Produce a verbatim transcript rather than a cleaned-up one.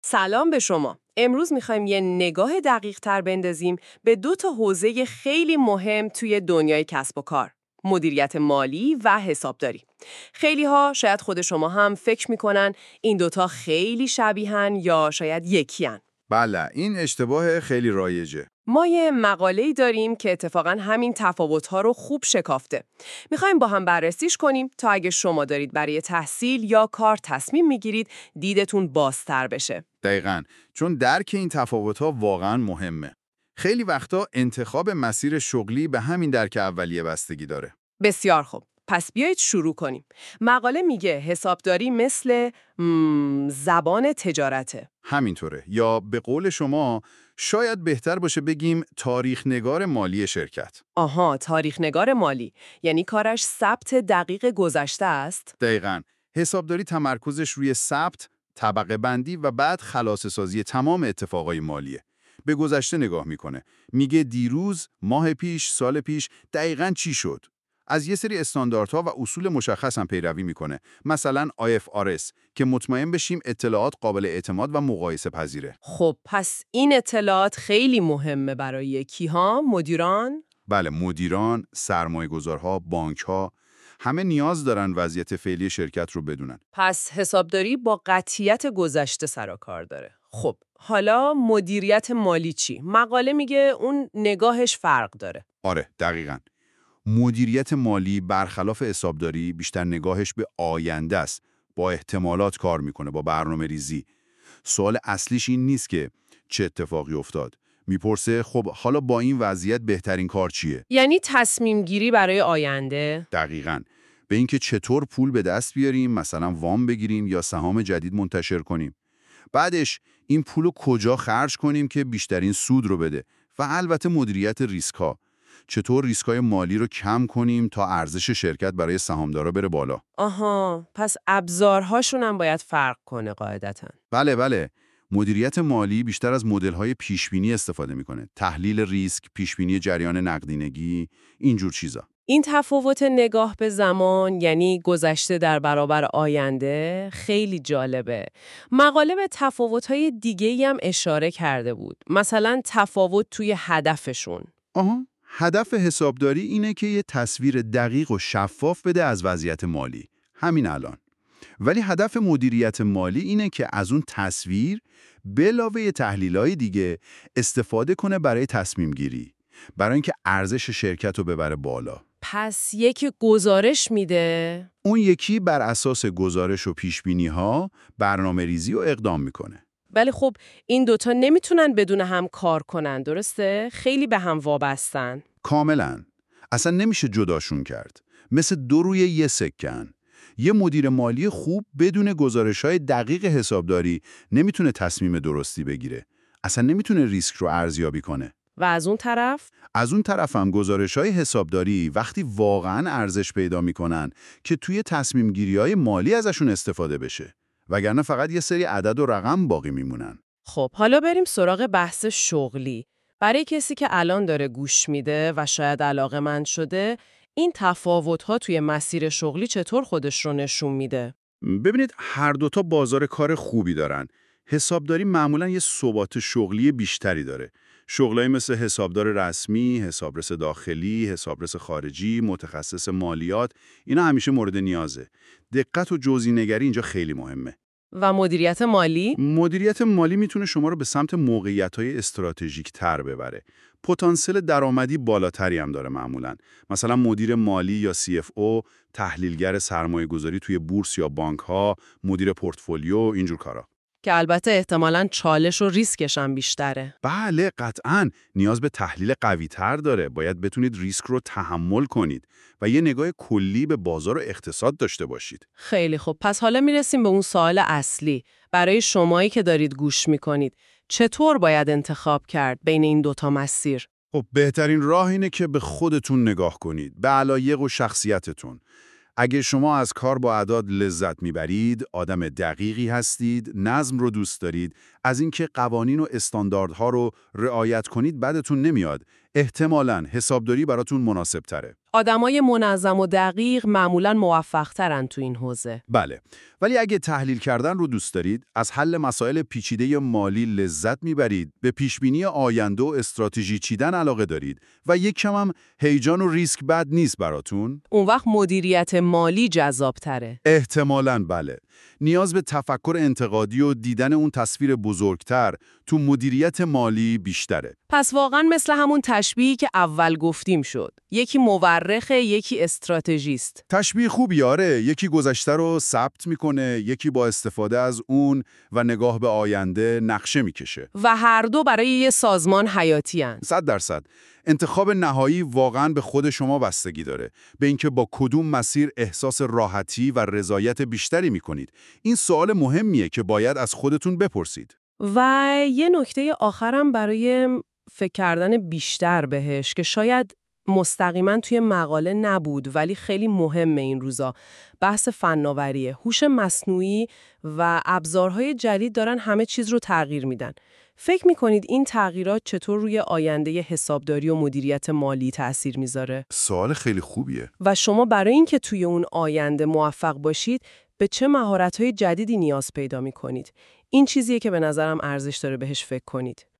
سلام به شما. امروز میخوایم یه نگاه دقیق تر بندازیم به دو تا حوزه خیلی مهم توی دنیای کسب و کار. مدیریت مالی و حسابداری. خیلی ها شاید خود شما هم فکر میکنن این دوتا خیلی شبیهن یا شاید یکیان. بله، این اشتباه خیلی رایجه. ما یه مقاله‌ای داریم که اتفاقاً همین تفاوت‌ها رو خوب شکافته. میخوایم با هم بررسیش کنیم تا اگه شما دارید برای تحصیل یا کار تصمیم میگیرید دیدتون بازتر بشه. دقیقاً، چون درک این تفاوت‌ها واقعاً مهمه. خیلی وقتا انتخاب مسیر شغلی به همین درک اولیه بستگی داره. بسیار خوب. پس بیایید شروع کنیم. مقاله میگه حسابداری مثل مم، زبان تجارته. همینطوره، یا به قول شما شاید بهتر باشه بگیم تاریخ نگار مالی شرکت. آها، تاریخ نگار مالی. یعنی کارش ثبت دقیق گذشته است؟ دقیقاً، حسابداری تمرکزش روی ثبت، طبقه بندی و بعد خلاصه سازی تمام اتفاقای مالیه. به گذشته نگاه میکنه. میگه دیروز، ماه پیش، سال پیش دقیقاً چی شد. از یه سری استانداردها و اصول مشخص هم پیروی میکنه. مثلا آی اف آر اس که مطمئن بشیم اطلاعات قابل اعتماد و مقایسه پذیره. خب پس این اطلاعات خیلی مهمه برای کیها؟ مدیران؟ بله، مدیران، سرمایه‌گذارها، بانک‌ها همه نیاز دارن وضعیت فعلی شرکت رو بدونن. پس حسابداری با قطعیت گذشته سر و کار داره. خب حالا مدیریت مالی چی؟ مقاله میگه اون نگاهش فرق داره. آره، دقیقاً. مدیریت مالی برخلاف حسابداری بیشتر نگاهش به آینده است. با احتمالات کار میکنه، با برنامه ریزی. سوال اصلیش این نیست که چه اتفاقی افتاد. میپرسه خب حالا با این وضعیت بهترین کار چیه؟ یعنی تصمیم گیری برای آینده؟ دقیقاً. به اینکه چطور پول به دست بیاریم، مثلا وام بگیریم یا سهام جدید منتشر کنیم. بعدش این پول رو کجا خرج کنیم که بیشترین سود رو بده و البته مدیریت ریسک ها. چطور ریسک‌های مالی رو کم کنیم تا ارزش شرکت برای سهامدارا بره بالا. آها، پس ابزارهاشون هم باید فرق کنه قاعدتاً. بله بله. مدیریت مالی بیشتر از مدل‌های پیشبینی استفاده میکنه. تحلیل ریسک، پیشبینی جریان نقدینگی، اینجور چیزا. این تفاوت نگاه به زمان، یعنی گذشته در برابر آینده، خیلی جالبه. مقاله به تفاوت‌های دیگه‌ای هم اشاره کرده بود. مثلا تفاوت توی هدفشون. آها، هدف حسابداری اینه که یه تصویر دقیق و شفاف بده از وضعیت مالی. همین الان. ولی هدف مدیریت مالی اینه که از اون تصویر به علاوه تحلیل‌های دیگه استفاده کنه برای تصمیم گیری، برای اینکه ارزش شرکت رو ببره بالا. پس یکی گزارش میده. اون یکی بر اساس گزارش و پیشبینی‌ها برنامه‌ریزی و اقدام میکنه. ولی خب این دوتا نمیتونن بدون هم کار کنن، درسته؟ خیلی به هم وابستن. کاملاً. اصلا نمیشه جداشون کرد. مثل دو روی یه سکن. یه مدیر مالی خوب بدون گزارش‌های دقیق حسابداری نمیتونه تصمیم درستی بگیره. اصلا نمیتونه ریسک رو ارزیابی کنه. و از اون طرف؟ از اون طرف هم گزارش‌های حسابداری وقتی واقعاً ارزش پیدا میکنن که توی تصمیم گیری‌های مالی ازشون استفاده بشه. وگرنه فقط یه سری عدد و رقم باقی میمونن. خب حالا بریم سراغ بحث شغلی. برای کسی که الان داره گوش میده و شاید علاقه‌مند شده، این تفاوت‌ها توی مسیر شغلی چطور خودش رو نشون میده؟ ببینید، هر دوتا بازار کار خوبی دارن. حسابداری معمولاً یه ثبات شغلی بیشتری داره. شغلایی مثل حسابدار رسمی، حسابرس داخلی، حسابرس خارجی، متخصص مالیات، اینا همیشه مورد نیازه. دقت و جزئی‌نگری اینجا خیلی مهمه. و مدیریت مالی؟ مدیریت مالی میتونه شما رو به سمت موقعیت‌های استراتژیک تر ببره. پتانسیل درآمدی بالاتری هم داره معمولاً. مثلا مدیر مالی یا سی اف او، تحلیلگر سرمایه‌گذاری توی بورس یا بانک‌ها، مدیر پورتفولیو، اینجور کارا. که البته احتمالاً چالش و ریسکش هم بیشتره. بله، قطعاً نیاز به تحلیل قوی‌تر داره. باید بتونید ریسک رو تحمل کنید و یه نگاه کلی به بازار و اقتصاد داشته باشید. خیلی خوب. پس حالا میرسیم به اون سوال اصلی. برای شمایی که دارید گوش میکنید، چطور باید انتخاب کرد بین این دوتا مسیر؟ خب بهترین راه اینه که به خودتون نگاه کنید، به علایق و شخصیتتون. اگه شما از کار با اعداد لذت میبرید، آدم دقیقی هستید، نظم رو دوست دارید، از اینکه قوانین و استانداردها رو رعایت کنید بدتون نمیاد، احتمالاً حسابداری براتون مناسب تره. آدمای منظم و دقیق معمولاً موفق‌ترن تو این حوزه. بله، ولی اگه تحلیل کردن رو دوست دارید، از حل مسائل پیچیده مالی لذت میبرید، به پیشبینی آینده و استراتژی چیدن علاقه دارید و یک کم هم هیجان و ریسک بد نیست براتون، اون وقت مدیریت مالی جذاب‌تره. احتمالاً بله. نیاز به تفکر انتقادی و دیدن اون تصویر بزرگتر تو مدیریت مالی بیشتره. پس واقعاً مثل همون تشبیهی که اول گفتیم شد. یکی مورخه، یکی استراتژیست. تشبیه خوبی آره، یکی گذشته رو ثبت میکنه، یکی با استفاده از اون و نگاه به آینده نقشه میکشه. و هر دو برای یه سازمان حیاتی هن. صد درصد. انتخاب نهایی واقعاً به خود شما بستگی داره، به اینکه با کدوم مسیر احساس راحتی و رضایت بیشتری میکنید. این سوال مهمیه که باید از خودتون بپرسید. و یه نکته آخرم برای فکر کردن بیشتر بهش که شاید مستقیما توی مقاله نبود ولی خیلی مهمه این روزا، بحث فناوریه. هوش مصنوعی و ابزارهای جدید دارن همه چیز رو تغییر میدن. فکر میکنید این تغییرات چطور روی آینده حسابداری و مدیریت مالی تأثیر میذاره؟ سوال خیلی خوبیه. و شما برای اینکه توی اون آینده موفق باشید به چه مهارت‌های جدیدی نیاز پیدا می‌کنید؟ این چیزیه که به نظرم ارزش داره بهش فکر کنید.